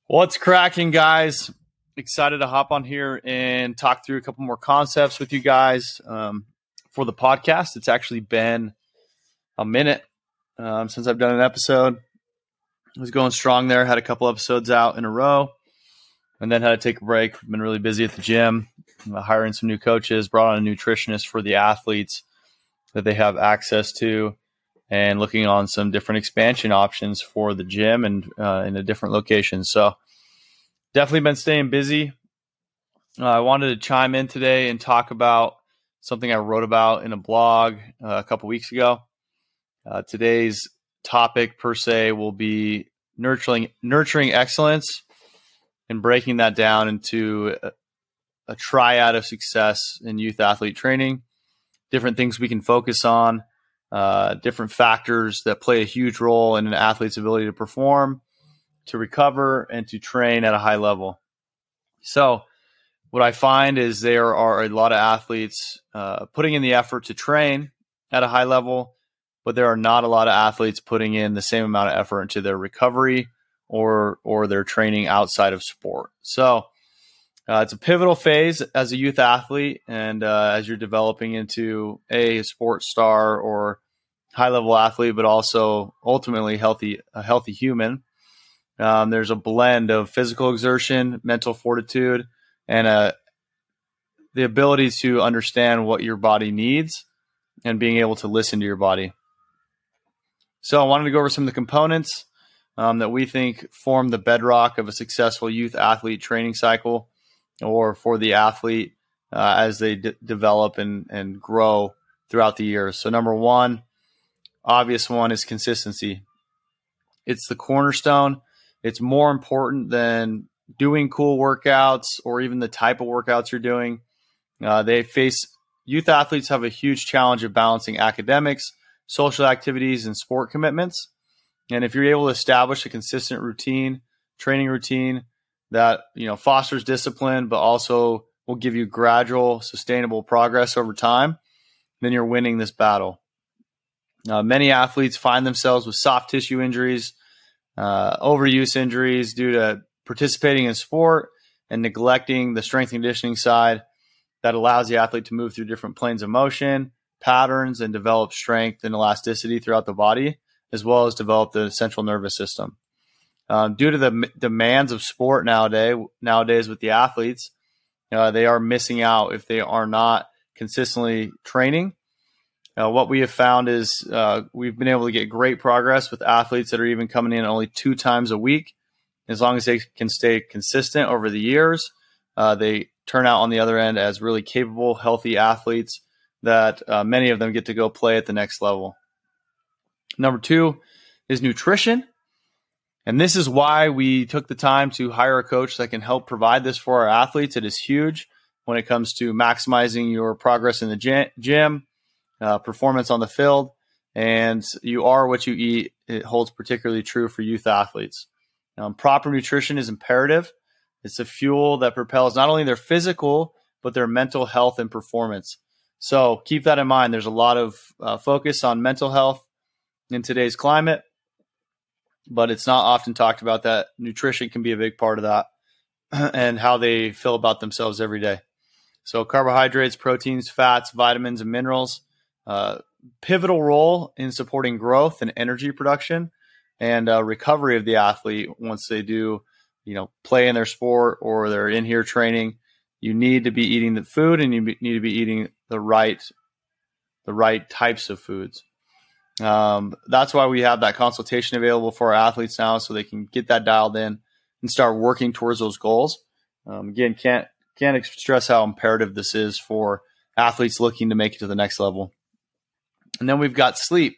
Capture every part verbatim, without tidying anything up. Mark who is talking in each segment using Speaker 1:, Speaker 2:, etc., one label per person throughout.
Speaker 1: What's cracking, guys? Excited to hop on here and talk through a couple more concepts with you guys um, for the podcast. It's actually been a minute um, since I've done an episode. I was going strong there, had a couple episodes out in a row, and then had to take a break. Been really busy at the gym, uh, hiring some new coaches, brought on a nutritionist for the athletes that they have access to, and looking on some different expansion options for the gym and uh, in a different location. So definitely been staying busy. Uh, I wanted to chime in today and talk about something I wrote about in a blog uh, a couple weeks ago. Uh, today's topic per se will be nurturing nurturing excellence and breaking that down into a, a triad of success in youth athlete training, different things we can focus on, uh, different factors that play a huge role in an athlete's ability to perform, to recover, and to train at a high level. So what I find is there are a lot of athletes uh, putting in the effort to train at a high level, but there are not a lot of athletes putting in the same amount of effort into their recovery or or their training outside of sport. So uh, it's a pivotal phase as a youth athlete, and uh, as you're developing into a sports star or high-level athlete, but also ultimately healthy a healthy human. Um, there's a blend of physical exertion, mental fortitude, and uh, the ability to understand what your body needs and being able to listen to your body. So I wanted to go over some of the components um, that we think form the bedrock of a successful youth athlete training cycle, or for the athlete uh, as they d- develop and, and grow throughout the years. So number one, obvious one, is consistency. It's the cornerstone. It's more important than doing cool workouts or even the type of workouts you're doing. Uh, they face youth athletes have a huge challenge of balancing academics, social activities, and sport commitments. And if you're able to establish a consistent routine, training routine that, you know, fosters discipline, but also will give you gradual, sustainable progress over time, then you're winning this battle. Uh, many athletes find themselves with soft tissue injuries, uh, overuse injuries due to participating in sport and neglecting the strength and conditioning side that allows the athlete to move through different planes of motion, patterns, and develop strength and elasticity throughout the body, as well as develop the central nervous system. Um, due to the m- demands of sport nowadays, nowadays with the athletes, uh, they are missing out if they are not consistently training. Uh, what we have found is uh, we've been able to get great progress with athletes that are even coming in only two times a week. As long as they can stay consistent over the years, uh, they turn out on the other end as really capable, healthy athletes that uh, many of them get to go play at the next level. Number two is nutrition. And this is why we took the time to hire a coach that can help provide this for our athletes. It is huge when it comes to maximizing your progress in the gym, uh, performance on the field, and you are what you eat. It holds particularly true for youth athletes. Um, proper nutrition is imperative. It's the fuel that propels not only their physical, but their mental health and performance. So keep that in mind. There's a lot of uh, focus on mental health in today's climate, but it's not often talked about that nutrition can be a big part of that and how they feel about themselves every day. So carbohydrates, proteins, fats, vitamins, and minerals, uh, pivotal role in supporting growth and energy production and uh, recovery of the athlete once they do, you know, play in their sport or they're in here training. You need to be eating the food, and you need to be eating the right, the right types of foods. Um, that's why we have that consultation available for our athletes now, so they can get that dialed in and start working towards those goals. Um, again, can't can't stress how imperative this is for athletes looking to make it to the next level. And then we've got sleep.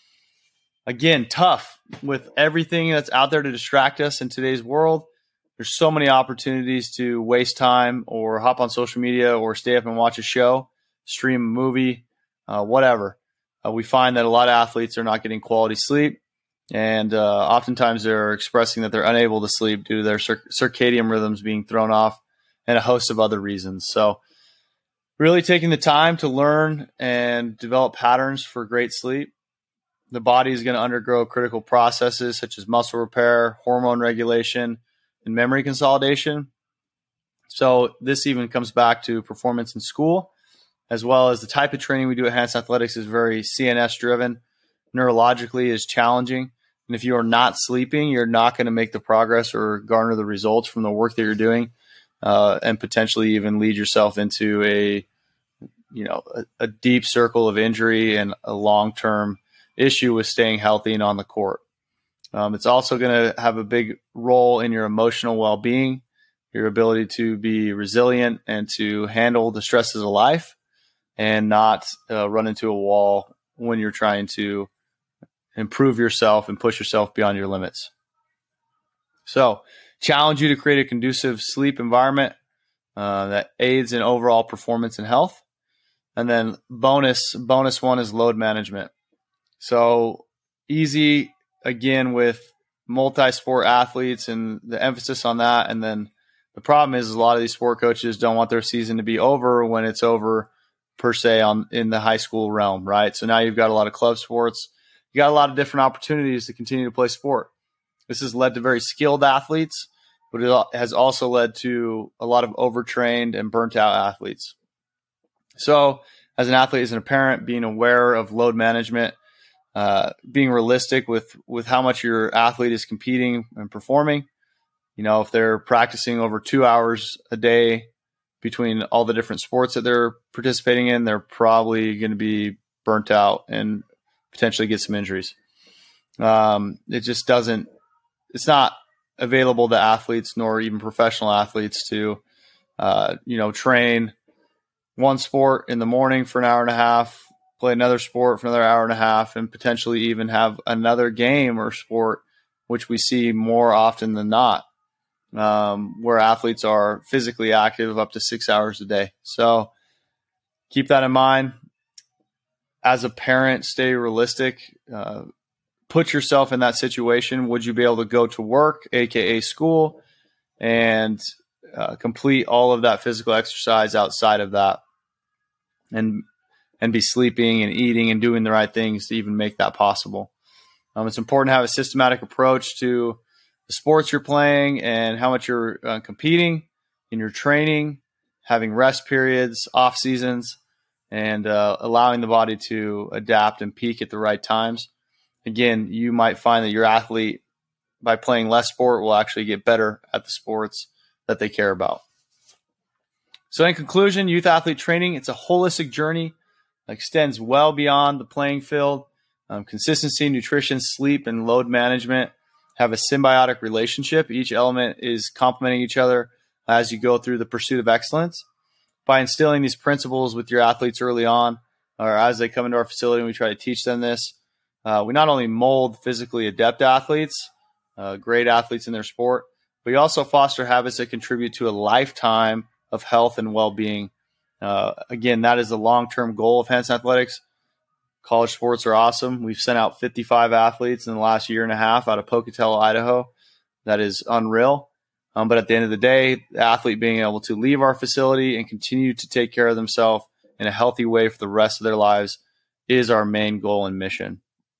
Speaker 1: Again, tough with everything that's out there to distract us in today's world. There's so many opportunities to waste time or hop on social media or stay up and watch a show, stream a movie, uh, whatever. Uh, we find that a lot of athletes are not getting quality sleep, and uh, oftentimes they're expressing that they're unable to sleep due to their cir- circadian rhythms being thrown off and a host of other reasons. So really taking the time to learn and develop patterns for great sleep. The body is going to undergo critical processes such as muscle repair, hormone regulation, and memory consolidation. So this even comes back to performance in school, as well as the type of training we do at Hanson Athletics is very C N S driven. Neurologically is challenging. And if you are not sleeping, you're not going to make the progress or garner the results from the work that you're doing, uh, and potentially even lead yourself into a, you know, a, a deep circle of injury and a long-term issue with staying healthy and on the court. Um, it's also going to have a big role in your emotional well-being, your ability to be resilient and to handle the stresses of life and not uh, run into a wall when you're trying to improve yourself and push yourself beyond your limits. So challenge you to create a conducive sleep environment uh, that aids in overall performance and health. And then bonus, bonus one is load management. So easy, again, with multi-sport athletes and the emphasis on that. And then the problem is, is a lot of these sport coaches don't want their season to be over when it's over per se on in the high school realm, right? So now you've got a lot of club sports. You got a lot of different opportunities to continue to play sport. This has led to very skilled athletes, but it has also led to a lot of overtrained and burnt out athletes. So as an athlete, as a parent, being aware of load management, uh, being realistic with, with how much your athlete is competing and performing. You know, if they're practicing over two hours a day between all the different sports that they're participating in, they're probably going to be burnt out and potentially get some injuries. Um, it just doesn't, it's not available to athletes nor even professional athletes to, uh, you know, train one sport in the morning for an hour and a half, play another sport for another hour and a half, and potentially even have another game or sport, which we see more often than not, um, where athletes are physically active up to six hours a day. So keep that in mind. As a parent, stay realistic. Uh, put yourself in that situation. Would you be able to go to work, aka school, and uh, complete all of that physical exercise outside of that, and and be sleeping and eating and doing the right things to even make that possible? Um, it's important to have a systematic approach to the sports you're playing and how much you're uh, competing in your training, having rest periods, off seasons, and uh, allowing the body to adapt and peak at the right times. Again, you might find that your athlete, by playing less sport, will actually get better at the sports that they care about. So in conclusion, youth athlete training, it's a holistic journey that extends well beyond the playing field. Um, consistency, nutrition, sleep, and load management have a symbiotic relationship. Each element is complementing each other as you go through the pursuit of excellence. By instilling these principles with your athletes early on, or as they come into our facility and we try to teach them this, uh, we not only mold physically adept athletes, uh, great athletes in their sport, but we also foster habits that contribute to a lifetime of health and well-being. Uh, again, that is the long-term goal of Hanson Athletics. College sports are awesome. We've sent out fifty-five athletes in the last year and a half out of Pocatello, Idaho. That is unreal. Um, but at the end of the day, the athlete being able to leave our facility and continue to take care of themselves in a healthy way for the rest of their lives is our main goal and mission.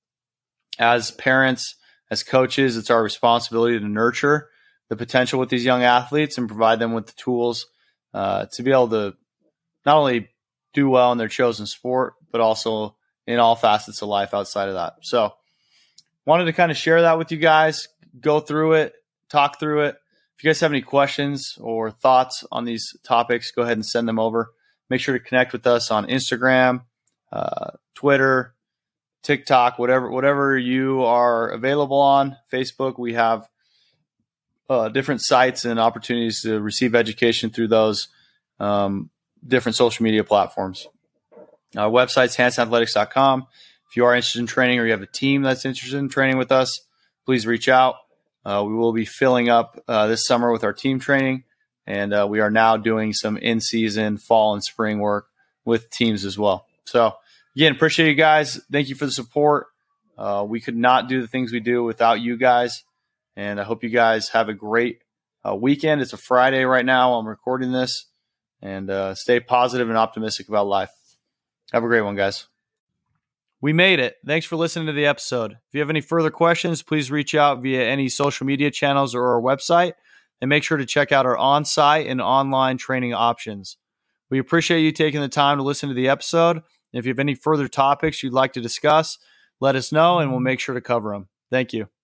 Speaker 1: As parents, as coaches, it's our responsibility to nurture the potential with these young athletes and provide them with the tools uh, to be able to not only do well in their chosen sport, but also in all facets of life outside of that. So wanted to kind of share that with you guys, go through it, talk through it. If you guys have any questions or thoughts on these topics, go ahead and send them over. Make sure to connect with us on Instagram, uh, Twitter, TikTok, whatever whatever you are available on. Facebook, we have uh, different sites and opportunities to receive education through those um, different social media platforms. Our website's hanson athletics dot com. If you are interested in training or you have a team that's interested in training with us, please reach out. Uh, we will be filling up uh, this summer with our team training, and uh, we are now doing some in-season fall and spring work with teams as well. So, again, appreciate you guys. Thank you for the support. Uh, we could not do the things we do without you guys, and I hope you guys have a great uh, weekend. It's a Friday right now. I'm recording this, and uh, stay positive and optimistic about life. Have a great one, guys. We made it. Thanks for listening to the episode. If you have any further questions, please reach out via any social media channels or our website. and make sure to check out our on-site and online training options. We appreciate you taking the time to listen to the episode. If you have any further topics you'd like to discuss, let us know and we'll make sure to cover them. Thank you.